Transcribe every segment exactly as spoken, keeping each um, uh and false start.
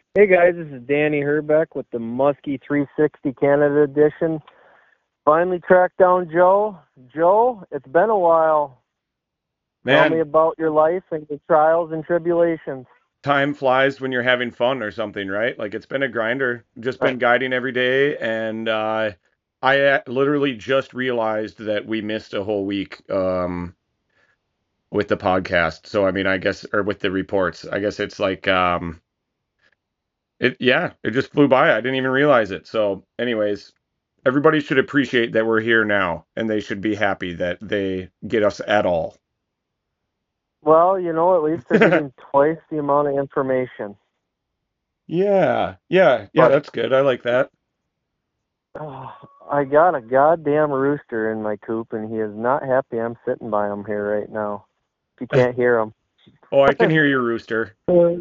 Hey guys, this is Danny Herbeck with the Muskie three sixty Canada Edition. Finally tracked down Joe. Joe, it's been a while. Tell me Man, about your life and your trials and tribulations. time flies when you're having fun or something, right? Like it's been a grinder, just Uh, been guiding every day, and uh, I uh, literally just realized that we missed a whole week um, with the podcast. So I mean, I guess, or with the reports, I guess it's like, um, it, yeah, it just flew by. I didn't even realize it. So, anyways, everybody should appreciate that we're here now, and they should be happy that they get us at all. Well, you know, at least they're getting twice the amount of information. Yeah, yeah, yeah, But that's good. I like that. uh, I got a goddamn rooster in my coop, and he is not happy I'm sitting by him here right now. If you can't hear him. Oh, I can hear your rooster.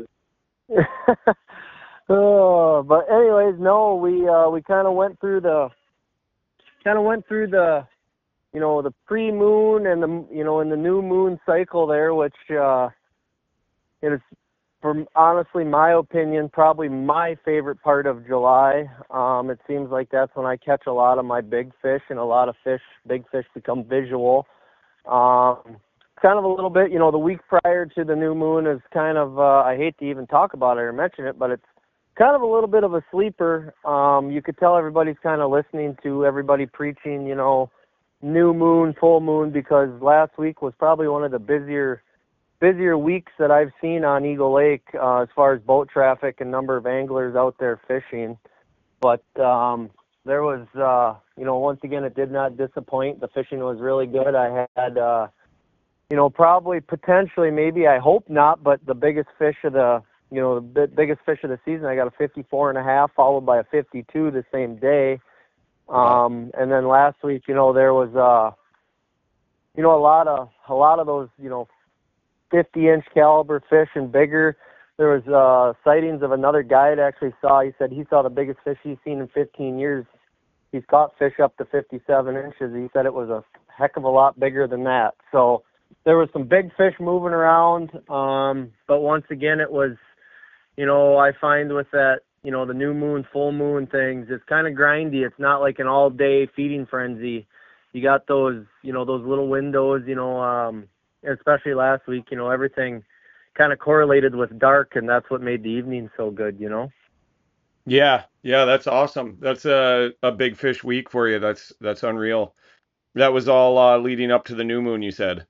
Oh, but anyways, no, we uh, we kind of went through the kind of went through the you know, the pre-moon and the, you know, in the new moon cycle there, which uh, is, for honestly my opinion, probably my favorite part of July. Um, it seems like that's when I catch a lot of my big fish, and a lot of fish, big fish, become visual. Um, kind of a little bit, you know, the week prior to the new moon is kind of, uh, I hate to even talk about it or mention it, but it's kind of a little bit of a sleeper. Um, you could tell everybody's kind of listening to everybody preaching, you know, new moon, full moon, because last week was probably one of the busier busier weeks that I've seen on Eagle Lake uh, as far as boat traffic and number of anglers out there fishing. But um, there was, uh, you know, once again, it did not disappoint. The fishing was really good. I had, uh, you know, probably potentially, maybe, I hope not, but the biggest fish of the, you know, the bi- biggest fish of the season. I got a fifty-four and a half, followed by a fifty-two the same day. Wow. Um, and then last week, you know, there was, uh, you know, a lot of a lot of those, you know, fifty inch caliber fish and bigger. There was uh, sightings of another guy that actually saw. He said he saw the biggest fish he's seen in fifteen years. He's caught fish up to fifty-seven inches. He said it was a heck of a lot bigger than that. So there was some big fish moving around. Um, but once again, it was, you know, I find with that, you know, the new moon, full moon things, it's kind of grindy. It's not like an all day feeding frenzy. You got those, you know, those little windows, you know, um, especially last week, you know, everything kind of correlated with dark, and that's what made the evening so good, you know? Yeah, yeah, that's awesome. That's a a big fish week for you. That's that's unreal. That was all uh, leading up to the new moon, you said.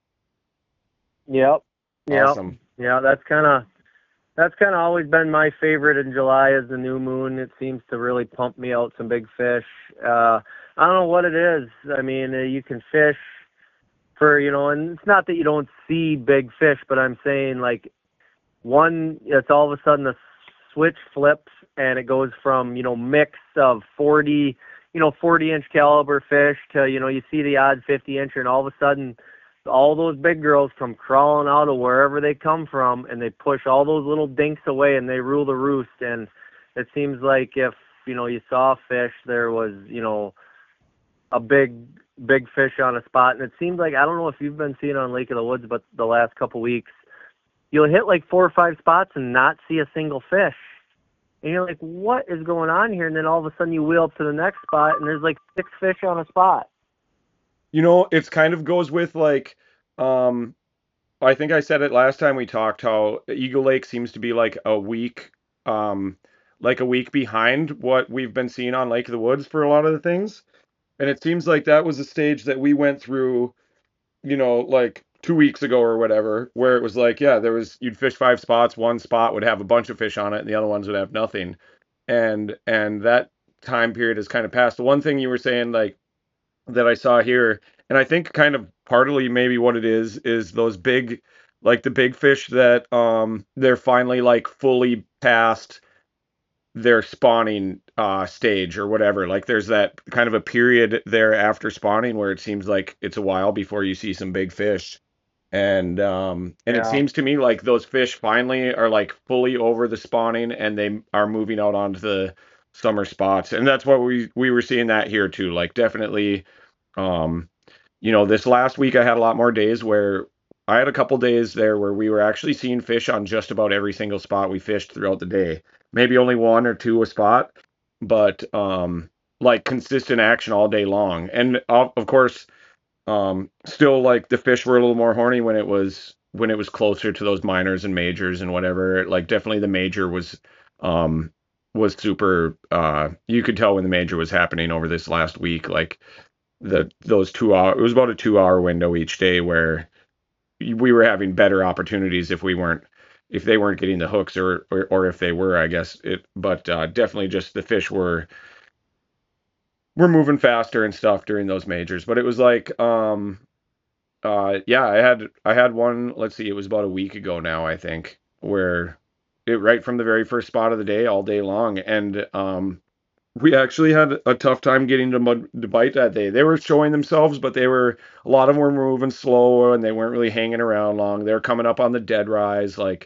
Yep. Yep. Awesome. Yeah, that's kind of, that's kind of always been my favorite in July is the new moon. It seems to really pump me out some big fish. Uh, I don't know what it is. I mean, uh, you can fish for, you know, and it's not that you don't see big fish, but I'm saying like one, it's all of a sudden the switch flips and it goes from, you know, mix of forty, you know, forty inch caliber fish to, you know, you see the odd fifty incher, and all of a sudden all those big girls come crawling out of wherever they come from, and they push all those little dinks away and they rule the roost. And it seems like if, you know, you saw fish, there was, you know, a big big fish on a spot. And it seems like, I don't know if you've been seeing on Lake of the Woods, but the last couple weeks you'll hit like four or five spots and not see a single fish. And you're like, what is going on here? And then all of a sudden you wheel up to the next spot and there's like six fish on a spot. You know, it's kind of goes with like, um, I think I said it last time we talked, how Eagle Lake seems to be like a week, um, like a week behind what we've been seeing on Lake of the Woods for a lot of the things. And it seems like that was a stage that we went through, you know, like two weeks ago or whatever, where it was like, yeah, there was, you'd fish five spots, one spot would have a bunch of fish on it, and the other ones would have nothing. And and that time period has kind of passed. The one thing you were saying, like, that I saw here, and I think kind of partly maybe what it is is those big, like the big fish that um they're finally like fully past their spawning uh stage or whatever. Like there's that kind of a period there after spawning where it seems like it's a while before you see some big fish. And um and it Yeah. seems to me like those fish finally are like fully over the spawning and they are moving out onto the summer spots. And that's what we we were seeing that here too. Like definitely, um you know, this last week I had a lot more days where I had a couple days there where we were actually seeing fish on just about every single spot we fished throughout the day. Maybe only one or two a spot, but um, like consistent action all day long. And of, of course, um, still like the fish were a little more horny when it was when it was closer to those minors and majors and whatever. Like definitely the major was um was super uh you could tell when the major was happening over this last week. Like the those two hour it was about a two hour window each day where we were having better opportunities if we weren't if they weren't getting the hooks or or, or if they were, I guess it but uh definitely just the fish were were moving faster and stuff during those majors. But it was like um uh yeah, I had I had one, let's see, it was about a week ago now, I think, where it right from the very first spot of the day all day long. And um we actually had a tough time getting to, mud, to bite that day. They were showing themselves, but they were a lot of them were moving slow and they weren't really hanging around long. They were coming up on the dead rise, like,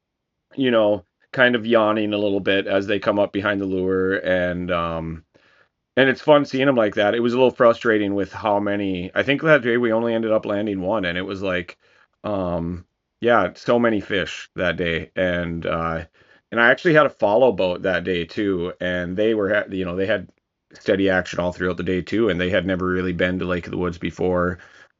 you know, kind of yawning a little bit as they come up behind the lure. And um and it's fun seeing them like that. It was a little frustrating with how many. I think that day we only ended up landing one, and it was like, um, yeah, so many fish that day. And uh, and I actually had a follow boat that day too, and they were, you know, they had steady action all throughout the day too, and they had never really been to Lake of the Woods before.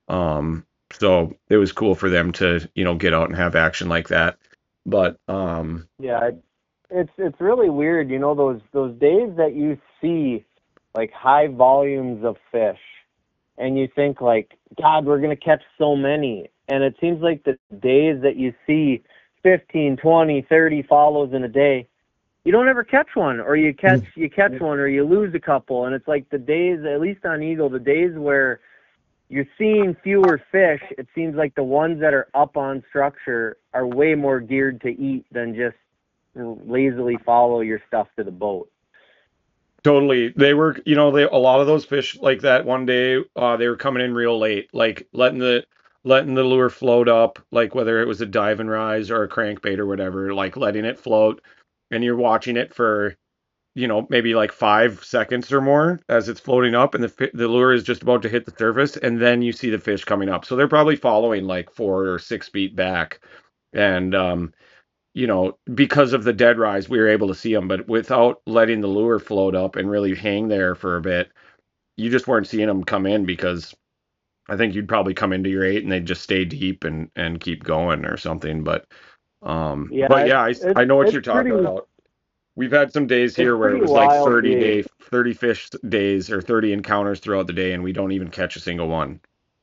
Um, so it was cool for them to, you know, get out and have action like that. But um, Yeah, it, it's it's really weird, you know, those those days that you see like high volumes of fish and you think like, God, we're going to catch so many. And it seems like the days that you see fifteen, twenty, thirty follows in a day, you don't ever catch one, or you catch you catch one or you lose a couple. And it's like the days, at least on Eagle, the days where you're seeing fewer fish, it seems like the ones that are up on structure are way more geared to eat than just lazily follow your stuff to the boat. Totally. They were, you know, they a lot of those fish like that one day, uh, they were coming in real late, like letting the letting the lure float up, like whether it was a dive and rise or a crankbait or whatever, like letting it float, and you're watching it for, you know, maybe like five seconds or more as it's floating up, and the fi- the lure is just about to hit the surface, and then you see the fish coming up. So they're probably following like four or six feet back, and um, you know, because of the dead rise, we were able to see them, but without letting the lure float up and really hang there for a bit, you just weren't seeing them come in because I think you'd probably come into your eight and they'd just stay deep and, and keep going or something. But, um, Yeah, but it's, yeah, I, it's, I know what it's you're talking pretty, about. We've had some days it's here where it pretty was like wild, thirty Dave. day, thirty fish days or thirty encounters throughout the day, and we don't even catch a single one.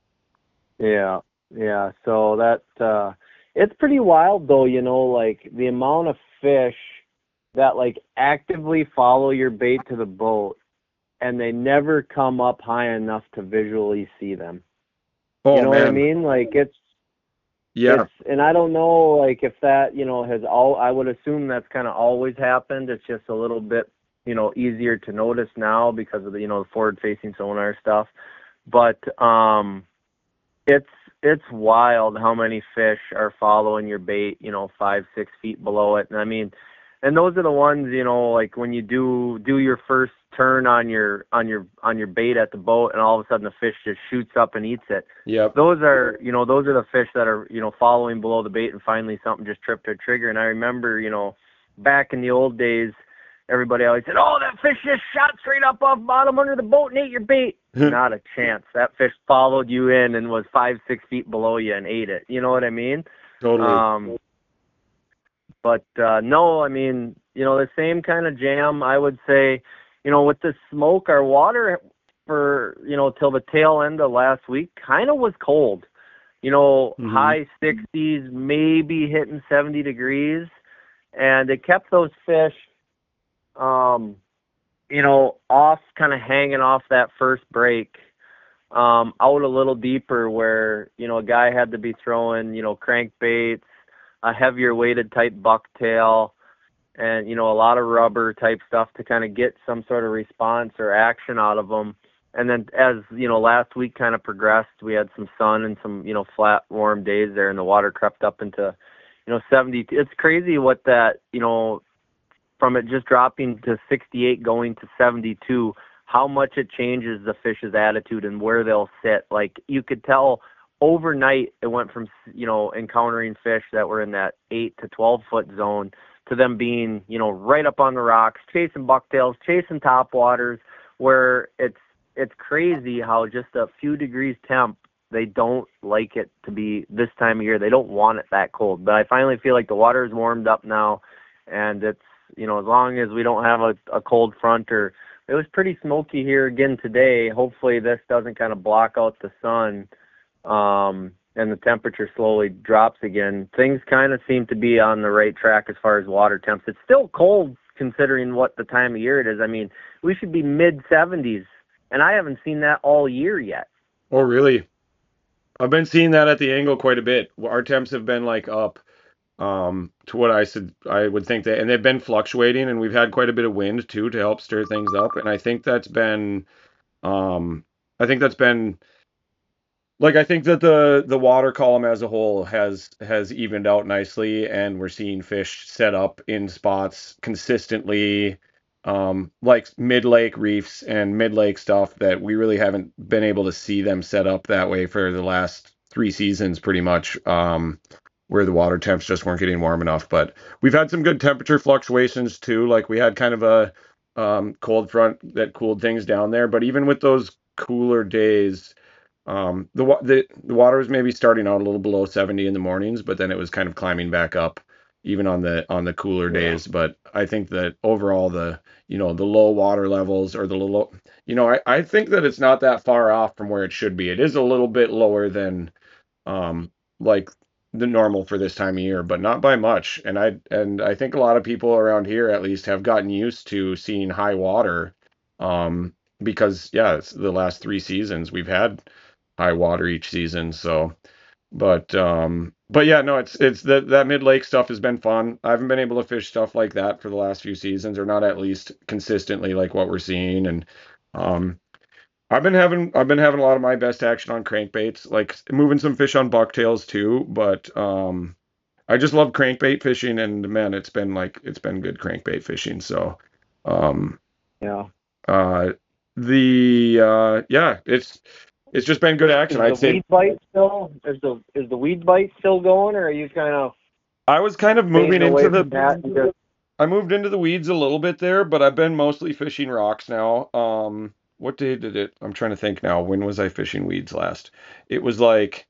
Yeah, yeah. So that uh it's pretty wild though, you know, like the amount of fish that like actively follow your bait to the boat and they never come up high enough to visually see them. You Oh know what I man. mean? Like it's Yeah. it's and I don't know like if that, you know, has all I would assume that's kind of always happened. It's just a little bit, you know, easier to notice now because of the, you know, the forward facing sonar stuff. But um It's it's wild how many fish are following your bait, you know, five, six feet below it. And I mean, and those are the ones, you know, like when you do do your first turn on your on your on your bait at the boat, and all of a sudden the fish just shoots up and eats it. Yep. Those are, you know, those are the fish that are, you know, following below the bait, and finally something just tripped their trigger. And I remember, you know, back in the old days, everybody always said, "Oh, that fish just shot straight up off bottom under the boat and ate your bait." Not a chance. That fish followed you in and was five, six feet below you and ate it. You know what I mean? Totally. Um, but uh, no, I mean, you know, the same kind of jam. I would say, you know, with the smoke, our water for, you know, till the tail end of last week kind of was cold. You know, Mhm. high sixties, maybe hitting seventy degrees, and it kept those fish. Um, you know, off, kind of hanging off that first break, um, out a little deeper where, you know, a guy had to be throwing, you know, crankbaits, a heavier weighted type bucktail, and, you know, a lot of rubber type stuff to kind of get some sort of response or action out of them. And then as, you know, last week kind of progressed, we had some sun and some, you know, flat, warm days there, and the water crept up into, you know, seventy. It's crazy what that, you know, from it just dropping to sixty-eight going to seventy-two, how much it changes the fish's attitude and where they'll sit. Like you could tell overnight it went from, you know, encountering fish that were in that eight to twelve foot zone to them being, you know, right up on the rocks, chasing bucktails, chasing topwaters, where it's it's crazy how just a few degrees temp, they don't like it to be this time of year. They don't want it that cold. But I finally feel like the water is warmed up now, and it's, you know, as long as we don't have a, a cold front, or it was pretty smoky here again today. Hopefully this doesn't kind of block out the sun, um, and the temperature slowly drops again. Things kind of seem to be on the right track as far as water temps. It's still cold considering what the time of year it is. I mean, we should be mid seventies, and I haven't seen that all year yet. Oh, really? I've been seeing that at the angle quite a bit. Our temps have been like up um, to what I said I would think that, and they've been fluctuating, and we've had quite a bit of wind too to help stir things up. And I think that's been, um, I think that's been, like I think that the the water column as a whole has has evened out nicely, and we're seeing fish set up in spots consistently, um, like mid-lake reefs and mid-lake stuff that we really haven't been able to see them set up that way for the last three seasons, pretty much, um, where the water temps just weren't getting warm enough. But we've had some good temperature fluctuations too. Like we had kind of a um, cold front that cooled things down there, but even with those cooler days, um, the, wa- the the water was maybe starting out a little below seventy in the mornings, but then it was kind of climbing back up even on the on the cooler Yeah. days. But I think that overall the you know the low water levels or the low you know I, I think that it's not that far off from where it should be. It is a little bit lower than um like the normal for this time of year, but not by much. And I and I think a lot of people around here at least have gotten used to seeing high water, um because yeah, it's the last three seasons we've had high water each season. So, but um, but yeah, no, it's it's that that mid lake stuff has been fun. I haven't been able to fish stuff like that for the last few seasons, or not at least consistently like what we're seeing. And um, I've been having I've been having a lot of my best action on crankbaits, like moving some fish on bucktails too. But um, I just love crankbait fishing, and man, it's been like it's been good crankbait fishing. So, um, Yeah. uh, the uh, yeah, it's it's just been good action. I'd Is the say weed bite still? Is the is the weed bite still going, or are you kind of I was kind of moving fading away into from the that? And just, I moved into the weeds a little bit there, but I've been mostly fishing rocks now. Um, what day did it? I'm trying to think now. When was I fishing weeds last? It was like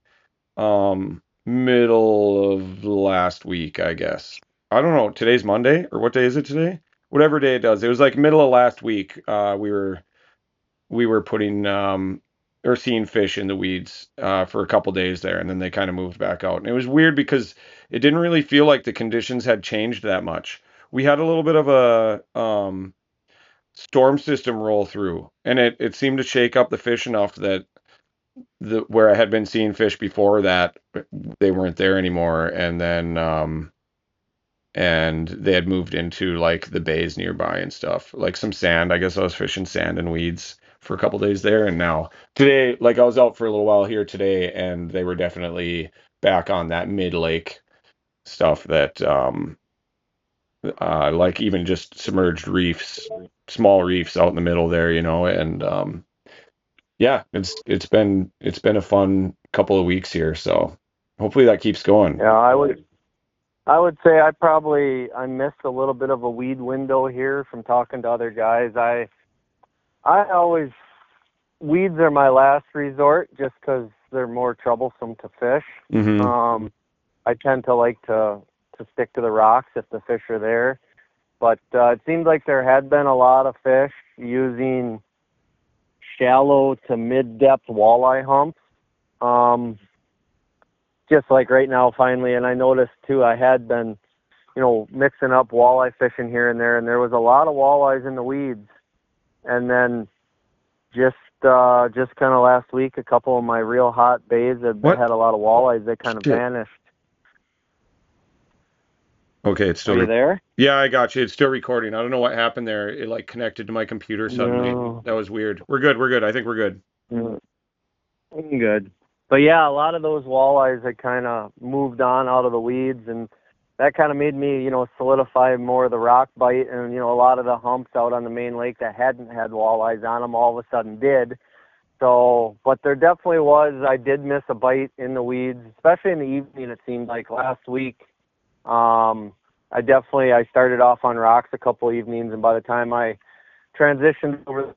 um middle of last week, I guess. I don't know. Today's Monday, or what day is it today? Whatever day it does. It was like middle of last week. Uh, we were we were putting um or seeing fish in the weeds uh for a couple days there, and then they kind of moved back out. And it was weird because it didn't really feel like the conditions had changed that much. We had a little bit of a um storm system roll through, and it it seemed to shake up the fish enough that the where I had been seeing fish before that, they weren't there anymore. And then um and they had moved into like the bays nearby and stuff, like some sand. I guess I was fishing sand and weeds for a couple days there, and now today, like I was out for a little while here today, and they were definitely back on that mid lake stuff that um uh like even just submerged reefs, small reefs out in the middle there, you know, and um yeah, it's it's been it's been a fun couple of weeks here, so hopefully that keeps going. yeah, I would I would say I probably I missed a little bit of a weed window here from talking to other guys. I I always weeds are my last resort just because they're more troublesome to fish. Hmm. Um, I tend to like to to stick to the rocks if the fish are there. But uh, it seemed like there had been a lot of fish using shallow to mid-depth walleye humps. Um, just like right now, finally, and I noticed too, I had been, you know, mixing up walleye fishing here and there, and there was a lot of walleyes in the weeds. And then just uh, just kind of last week, a couple of my real hot bays that What? had a lot of walleyes, they kind of Shit. vanished. Okay, it's still Are you re- there? yeah, I got you. It's still recording. I don't know what happened there. It like connected to my computer suddenly. No. That was weird. We're good. We're good. I think we're good. Mm, I'm good. But yeah, a lot of those walleyes had kind of moved on out of the weeds, and that kind of made me, you know, solidify more of the rock bite. And, you know, a lot of the humps out on the main lake that hadn't had walleyes on them all of a sudden did. So, but there definitely was, I did miss a bite in the weeds, especially in the evening. It seemed like last week. Um, I definitely, I started off on rocks a couple evenings, and by the time I transitioned over,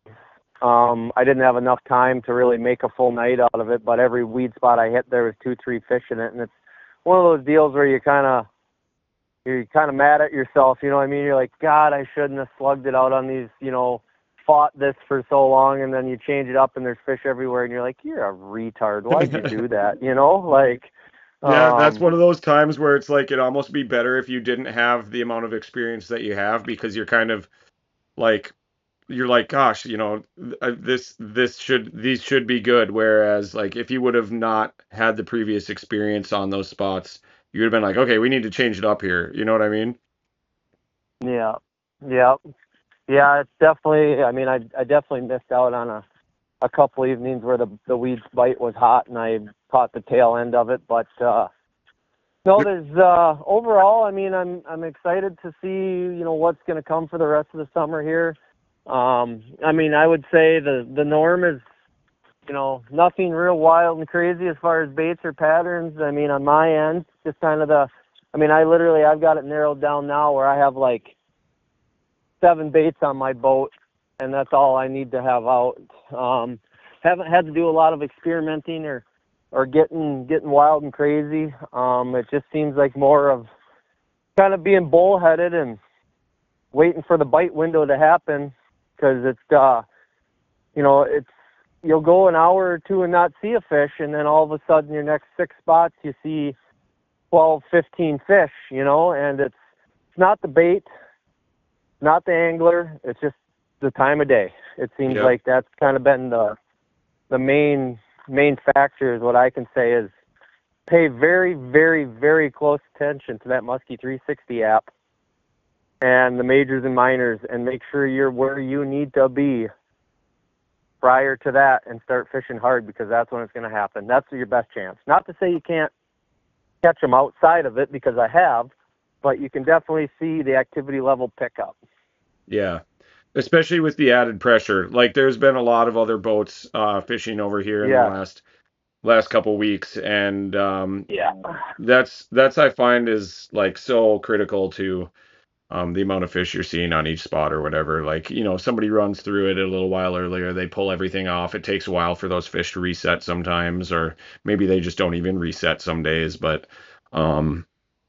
um, I didn't have enough time to really make a full night out of it, but every weed spot I hit, there was two, three fish in it, and it's one of those deals where you kind of, you're kind of mad at yourself, you know what I mean? You're like, God, I shouldn't have slugged it out on these, you know, fought this for so long, and then you change it up and there's fish everywhere, and you're like, you're a retard. Why'd you do that? You know, like, Yeah, that's um, one of those times where it's like it'd almost be better if you didn't have the amount of experience that you have, because you're kind of like you're like, gosh, you know, th- uh, this this should these should be good. Whereas like if you would have not had the previous experience on those spots, you would have been like, okay, we need to change it up here. You know what I mean? yeah, yeah, yeah, it's definitely, I mean, I, I definitely missed out on a, a couple evenings where the, the weed bite was hot and I caught the tail end of it, but, uh, no, there's, uh, overall, I mean, I'm, I'm excited to see, you know, what's going to come for the rest of the summer here. Um, I mean, I would say the, the norm is, you know, nothing real wild and crazy as far as baits or patterns. I mean, on my end, just kind of the, I mean, I literally, I've got it narrowed down now where I have like seven baits on my boat, and that's all I need to have out. Um, haven't had to do a lot of experimenting or, or getting, getting wild and crazy. Um, it just seems like more of kind of being bullheaded and waiting for the bite window to happen, because it's, uh, you know, it's, you'll go an hour or two and not see a fish, and then all of a sudden your next six spots you see twelve, fifteen fish, you know, and it's, it's not the bait, not the angler, it's just the time of day. It seems Yep. like that's kind of been the the main main factor, is what I can say, is pay very, very, very close attention to that Muskie three sixty app and the majors and minors, and make sure you're where you need to be prior to that and start fishing hard, because that's when it's going to happen. That's your best chance. Not to say you can't catch them outside of it, because I have, but you can definitely see the activity level pick up. Yeah. Especially with the added pressure. Like there's been a lot of other boats uh, fishing over here in the Yeah. last last couple weeks, and um, Yeah. that's that's I find is like so critical to um, the amount of fish you're seeing on each spot or whatever. Like, you know, somebody runs through it a little while earlier, they pull everything off. It takes a while for those fish to reset sometimes, or maybe they just don't even reset some days. But, um,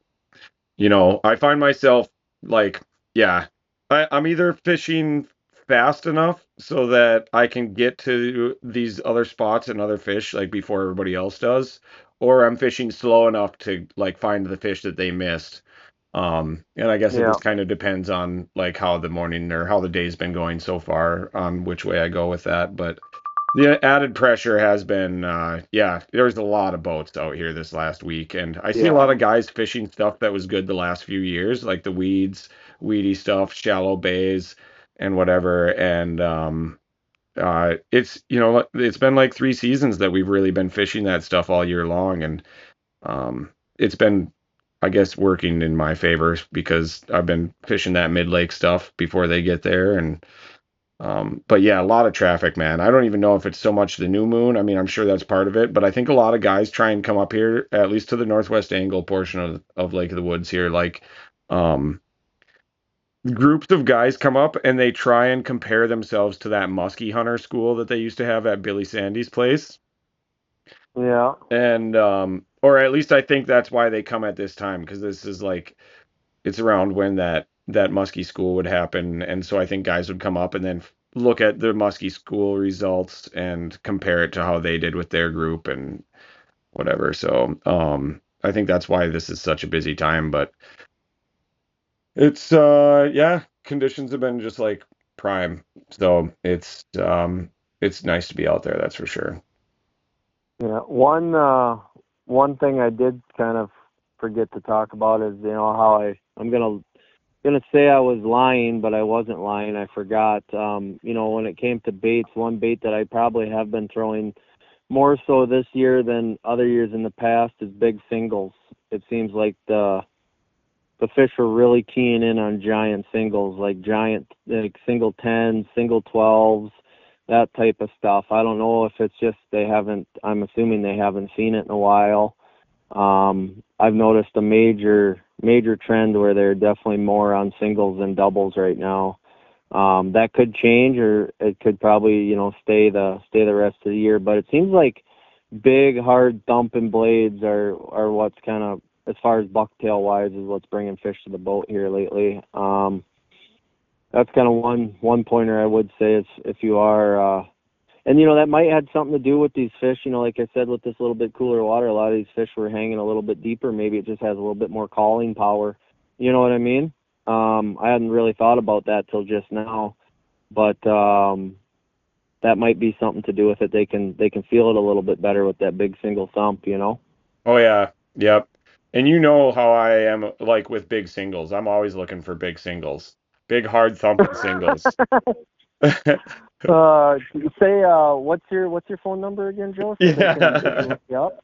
you know, I find myself like, yeah, I, I'm either fishing fast enough so that I can get to these other spots and other fish like before everybody else does, or I'm fishing slow enough to like find the fish that they missed. Um, and I guess it Yeah. just kind of depends on like how the morning or how the day's been going so far on which way I go with that. But the added pressure has been, uh, yeah, there's a lot of boats out here this last week, and I see a Yeah. lot of guys fishing stuff that was good the last few years, like the weeds, weedy stuff, shallow bays, and whatever. And um, uh, it's you know it's been like three seasons that we've really been fishing that stuff all year long, and um, it's been, I guess, working in my favor because I've been fishing that mid lake stuff before they get there, and um, but yeah, a lot of traffic, man. I don't even know if it's so much the new moon. I mean, I'm sure that's part of it, but I think a lot of guys try and come up here, at least to the northwest angle portion of, of Lake of the Woods here. Like, um, groups of guys come up and they try and compare themselves to that muskie hunter school that they used to have at Billy Sandy's place. Yeah. And, um, or at least I think that's why they come at this time, because this is like, it's around when that that muskie school would happen, and so I think guys would come up and then look at the muskie school results and compare it to how they did with their group and whatever. So um I think that's why this is such a busy time, but it's uh yeah, conditions have been just like prime, so it's um it's nice to be out there, that's for sure. Yeah. One uh one thing I did kind of forget to talk about is, you know, how I I'm gonna gonna say I was lying, but I wasn't lying. I forgot. Um, you know, when it came to baits, one bait that I probably have been throwing more so this year than other years in the past is big singles. It seems like the the fish are really keying in on giant singles, like giant, like single tens, single twelves, that type of stuff. I don't know if it's just they haven't, I'm assuming they haven't seen it in a while. Um, I've noticed a major, major trend where they're definitely more on singles than doubles right now. Um, that could change, or it could probably, you know, stay the, stay the rest of the year. But it seems like big, hard thumping blades are, are what's kind of, as far as bucktail wise, is what's bringing fish to the boat here lately. Um, that's kind of one, one pointer I would say is if you are, uh, and, you know, that might have something to do with these fish. You know, like I said, with this little bit cooler water, a lot of these fish were hanging a little bit deeper. Maybe it just has a little bit more calling power. You know what I mean? Um, I hadn't really thought about that till just now, but um, that might be something to do with it. They can they can feel it a little bit better with that big single thump, you know? Oh yeah, yep. And you know how I am like with big singles. I'm always looking for big singles, big hard thumping singles. uh, say, uh, what's your what's your phone number again, Joe? So they can, they can Yeah. look you up.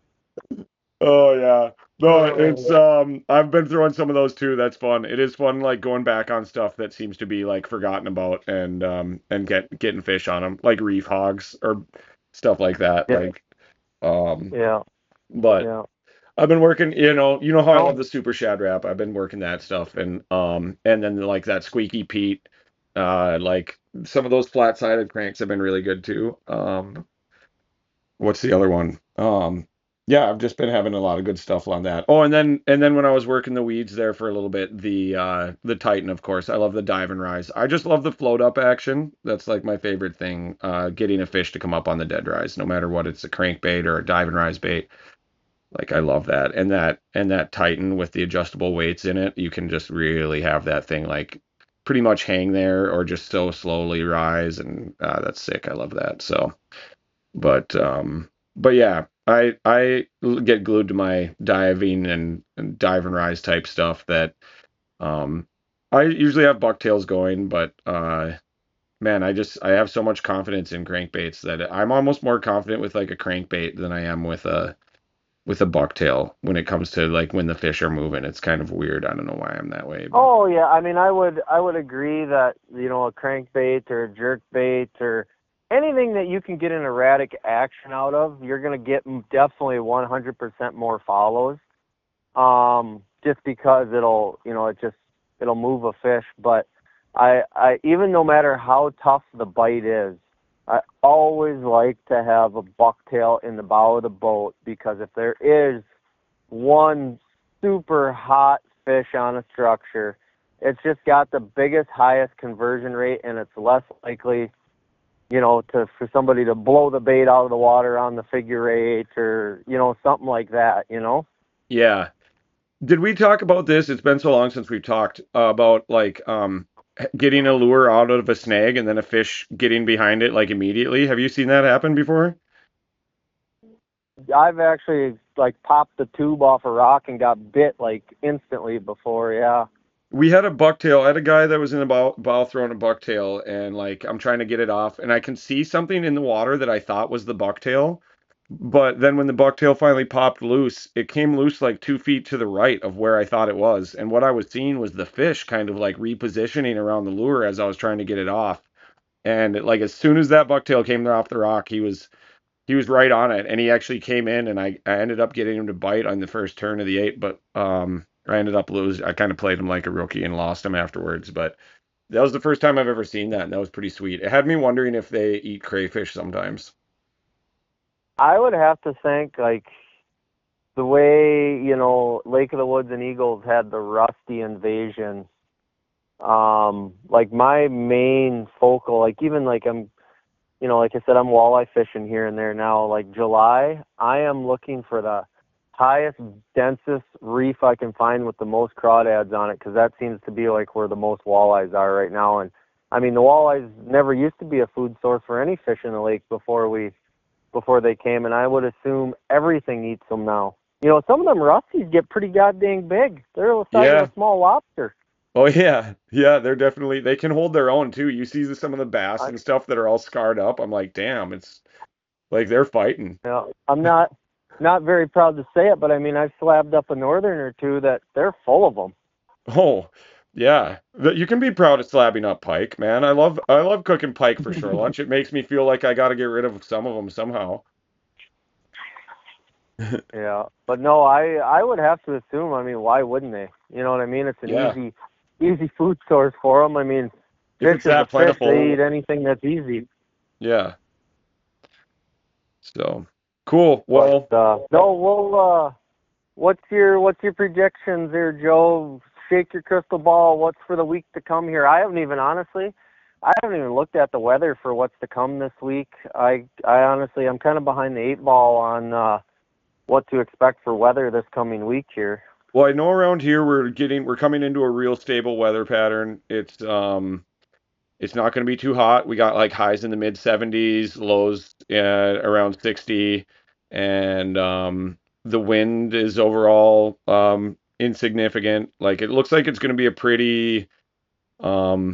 Oh yeah. No, it's um I've been throwing some of those too. That's fun. It is fun like going back on stuff that seems to be like forgotten about and um and get getting fish on them, like reef hogs or stuff like that. Yeah, Like um yeah, but yeah. I've been working, you know, you know how I love Oh, the Super Shad Rap. I've been working that stuff and um and then like that Squeaky Pete, uh like some of those flat-sided cranks have been really good too. Um what's the other one? Um yeah, I've just been having a lot of good stuff on that. Oh, and then and then when I was working the weeds there for a little bit, the uh the Titan, of course. I love the dive and rise. I just love the float up action. That's like my favorite thing, uh getting a fish to come up on the dead rise, no matter what it's a crankbait or a dive and rise bait. Like I love that. And that and that Titan with the adjustable weights in it, you can just really have that thing like pretty much hang there or just so slowly rise and uh, that's sick. I love that. So, but um but yeah, I I get glued to my diving and, and dive and rise type stuff that um I usually have bucktails going, but uh man, I just I have so much confidence in crankbaits that I'm almost more confident with like a crankbait than I am with a with a bucktail when it comes to like when the fish are moving. It's kind of weird. I don't know why I'm that way, but oh yeah. I mean, I would I would agree that, you know, a crankbait or a jerkbait or anything that you can get an erratic action out of, you're gonna get m- definitely one hundred percent more follows. Um, just because it'll, you know, it just it'll move a fish. But I I even no matter how tough the bite is, I always like to have a bucktail in the bow of the boat, because if there is one super hot fish on a structure, it's just got the biggest, highest conversion rate, and it's less likely, you know, to for somebody to blow the bait out of the water on the figure eight or, you know, something like that, you know? yeah. Did we talk about this? It's been so long since we've talked uh, about like um getting a lure out of a snag and then a fish getting behind it like immediately. Have you seen that happen before? I've actually like popped the tube off a rock and got bit like instantly before, yeah. We had a bucktail. I had a guy that was in the bow, bow throwing a bucktail, and like I'm trying to get it off, and I can see something in the water that I thought was the bucktail. But then when the bucktail finally popped loose, it came loose like two feet to the right of where I thought it was. And what I was seeing was the fish kind of like repositioning around the lure as I was trying to get it off. And like as soon as that bucktail came off the rock, he was he was right on it, and he actually came in, and I, I ended up getting him to bite on the first turn of the eight, but um I ended up losing. I kind of played him like a rookie and lost him afterwards, but that was the first time I've ever seen that, and that was pretty sweet. It had me wondering if they eat crayfish sometimes. I would have to think like the way, you know, Lake of the Woods and Eagles had the rusty invasion. Um, like my main focal, like even like I'm, you know, like I said, I'm walleye fishing here and there now. Like July, I am looking for the highest, densest reef I can find with the most crawdads on it, because that seems to be like where the most walleyes are right now. And I mean, the walleyes never used to be a food source for any fish in the lake before we before they came, and I would assume everything eats them now. You know, some of them rusties get pretty goddamn big. They're the size of Yeah. a small lobster. Oh yeah. Yeah, they're definitely they can hold their own too. You see some of the bass I, and stuff that are all scarred up. I'm like, damn, it's like they're fighting. you know, I'm not not very proud to say it, but I mean, I've slabbed up a northern or two that they're full of them. Oh, Yeah, Th- you can be proud of slabbing up pike, man. I love I love cooking pike for sure lunch. It makes me feel like I got to get rid of some of them somehow. Yeah, but no, I I would have to assume. I mean, why wouldn't they? You know what I mean? It's an Yeah, easy easy food source for them. I mean, if fish it's is a that fish. They plentiful, eat anything that's easy. yeah. So cool. But Well, uh, no, we'll. Uh, what's your what's your projections there, Joe? Shake your crystal ball. What's for the week to come here? I haven't even honestly. I haven't even looked at the weather for what's to come this week. I I honestly I'm kind of behind the eight ball on uh, what to expect for weather this coming week here. well, I know around here we're getting we're coming into a real stable weather pattern. It's um it's not going to be too hot. We got like highs in the mid seventies, lows uh, around sixty, and um, the wind is overall um, insignificant. Like it looks like it's going to be a pretty um,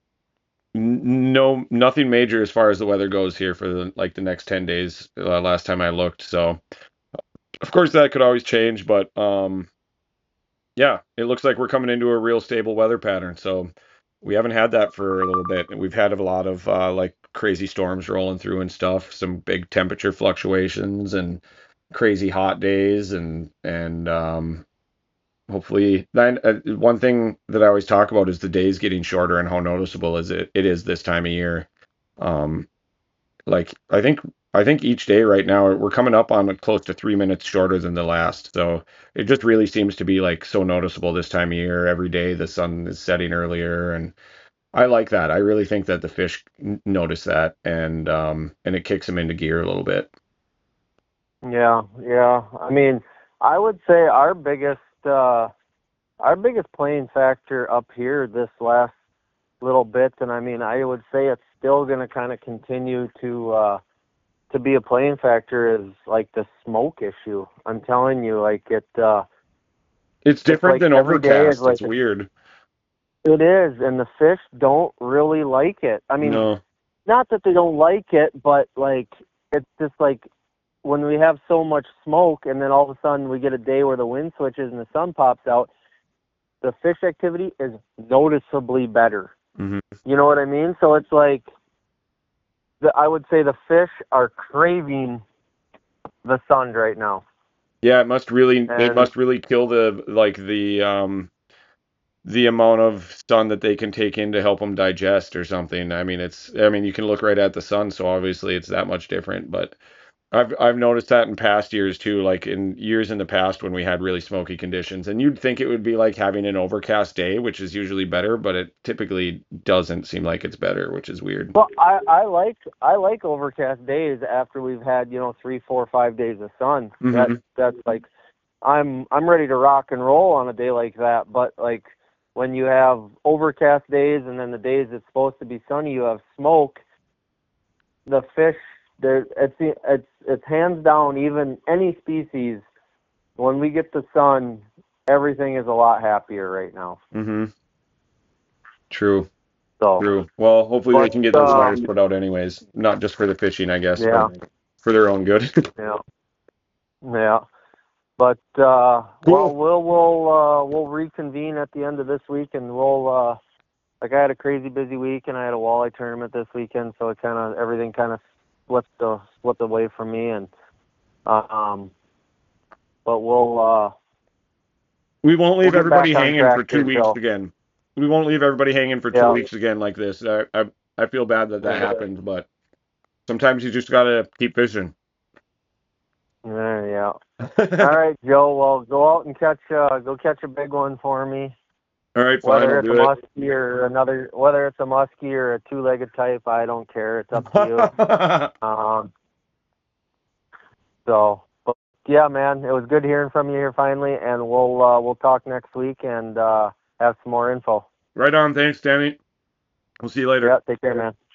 n- no nothing major as far as the weather goes here for the like the next ten days. Uh, last time I looked, so of course that could always change, but um, yeah, it looks like we're coming into a real stable weather pattern. So we haven't had that for a little bit. We've had a lot of uh, like crazy storms rolling through and stuff, some big temperature fluctuations and crazy hot days, and and um, hopefully that uh, one thing that I always talk about is the days getting shorter and how noticeable is it it is this time of year. Um, like I think I think each day right now we're coming up on close to three minutes shorter than the last. So it just really seems to be like so noticeable this time of year. Every day the sun is setting earlier, and I like that. I really think that the fish n- notice that, and um and it kicks them into gear a little bit. Yeah, yeah. I mean, I would say our biggest uh, our biggest playing factor up here this last little bit, and I mean, I would say it's still going to kind of continue to uh, to be a playing factor is like the smoke issue. I'm telling you, like it. Uh, It's it's different like than every day is overcast. like It's weird. it is, and the fish don't really like it. I mean, No. not that they don't like it, but like it's just like when we have so much smoke and then all of a sudden we get a day where the wind switches and the sun pops out, the fish activity is noticeably better. Hmm. You know what I mean? So it's like the, I would say the fish are craving the sun right now. Yeah, it must really it And must really kill the like the um the amount of sun that they can take in to help them digest or something. I mean, it's I mean, you can look right at the sun, so obviously it's that much different, but I've I've noticed that in past years too, like in years in the past when we had really smoky conditions. And you'd think it would be like having an overcast day, which is usually better, but it typically doesn't seem like it's better, which is weird. well, I, I like I like overcast days after we've had, you know, three, four, five days of sun. That Hmm. that's like I'm I'm ready to rock and roll on a day like that. But like when you have overcast days and then the days it's supposed to be sunny, you have smoke. The fish, there it's it's it's hands down. Even any species, when we get the sun, everything is a lot happier right now. Hmm. True. So, True. Well, hopefully they but can get those fires um, put out anyways, not just for the fishing, I guess, but yeah, for their own good. yeah, yeah. But uh, well, Cool. we'll we'll uh, we'll reconvene at the end of this week, and we'll uh, like I had a crazy busy week, and I had a walleye tournament this weekend, so it kind of everything kind of slipped uh, slipped away from me, and uh, um, but we'll uh, We won't we'll leave get back everybody on hanging track for two here, weeks Joe. again. We won't leave everybody hanging for two Yeah, weeks again like this. I I, I feel bad that that yeah, happened, but sometimes you just gotta keep fishing. yeah. yeah. All right, Joe. Well, go out and catch uh, go catch a big one for me. All right, fine, Whether I'll it's a do it. muskie or another, whether it's a muskie or a two-legged type, I don't care. It's up to you. Um, so, but yeah, man, it was good hearing from you here finally, and we'll uh, we'll talk next week and uh, have some more info. Right on. Thanks, Danny. We'll see you later. Yeah, take care, man.